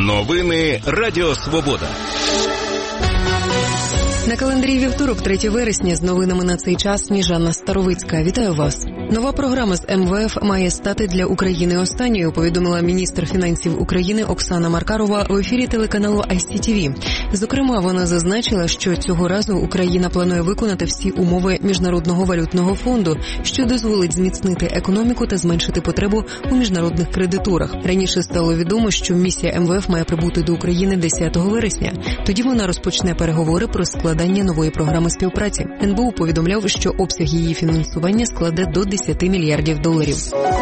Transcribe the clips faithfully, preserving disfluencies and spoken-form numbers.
Новини Радіо Свобода. На календарі вівторок, третє вересня, з новинами на цей час Сніжана Старовицька. Вітаю вас. Нова програма з ем ве еф має стати для України останньою, повідомила міністр фінансів України Оксана Маркарова в ефірі телеканалу ай сі ті ві. Зокрема, вона зазначила, що цього разу Україна планує виконати всі умови Міжнародного валютного фонду, що дозволить зміцнити економіку та зменшити потребу у міжнародних кредиторах. Раніше стало відомо, що місія ем ве еф має прибути до України десятого вересня. Тоді вона розпочне переговори про складання нової програми співпраці. ен бе у повідомляв, що обсяг її фінансування складе до десять мільярдів доларів.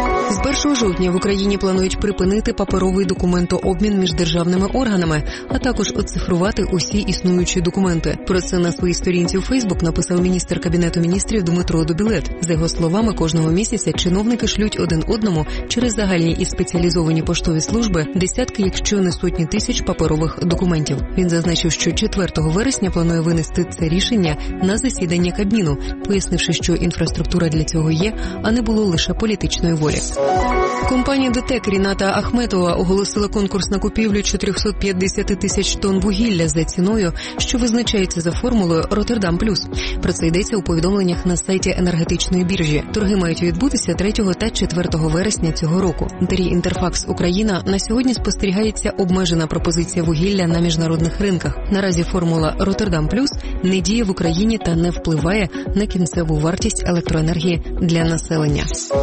З першого жовтня в Україні планують припинити паперовий документообмін між державними органами, а також оцифрувати усі існуючі документи. Про це на своїй сторінці у Фейсбук написав міністр Кабінету міністрів Дмитро Дубілет. За його словами, кожного місяця чиновники шлють один одному через загальні і спеціалізовані поштові служби десятки, якщо не сотні тисяч паперових документів. Він зазначив, що четвертого вересня планує винести це рішення на засідання Кабміну, пояснивши, що інфраструктура для цього є, а не було лише політичної волі. Компанія ДТЕК Ріната Ахметова оголосила конкурс на купівлю чотириста п'ятдесят тисяч тонн вугілля за ціною, що визначається за формулою «Роттердам плюс». Про це йдеться у повідомленнях на сайті енергетичної біржі. Торги мають відбутися третього та четвертого вересня цього року. На тарі Інтерфакс Україна на сьогодні спостерігається обмежена пропозиція вугілля на міжнародних ринках. Наразі формула «Роттердам плюс» не діє в Україні та не впливає на кінцеву вартість електроенергії для населення.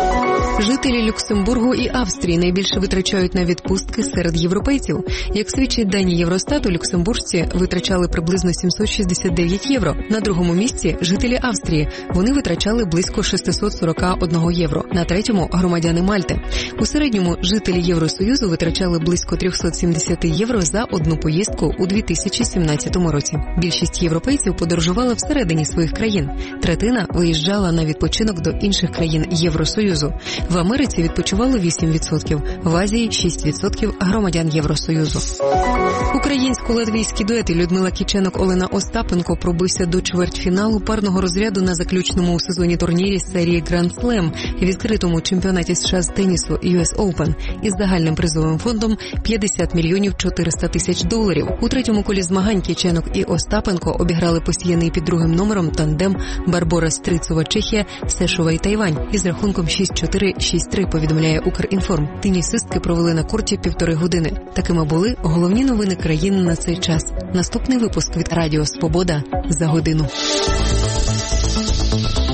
Жителі Люксембургу і Австрії найбільше витрачають на відпустки серед європейців. Як свідчать дані Євростату, люксембуржці витрачали приблизно сімсот шістдесят дев'ять євро. На другому місці – жителі Австрії. Вони витрачали близько шістсот сорок один євро. На третьому – громадяни Мальти. У середньому жителі Євросоюзу витрачали близько триста сімдесят євро за одну поїздку у дві тисячі сімнадцятому році. Більшість європейців подорожувала всередині своїх країн. Третина виїжджала на відпочинок до інших країн Євросоюзу. В Америці відпочивало вісім відсотків, в Азії – шість відсотків громадян Євросоюзу. Українсько-латвійські дуети Людмила Кіченок, Олена Остапенко пробився до чвертьфіналу парного розряду на заключному у сезоні турнірі серії Grand Slam, відкритому чемпіонаті США з тенісу ю ес Open із загальним призовим фондом п'ятдесят мільйонів чотириста тисяч доларів. У третьому колі змагань Кіченок і Остапенко обіграли посіяний під другим номером тандем Барбора Стрицова Чехія, Сешова і Тайвань із рахунком шість чотири – шість три, повідомляє Укрінформ. Тенісистки провели на корті півтори години. Такими були головні новини країни на цей час. Наступний випуск від Радіо Свобода за годину.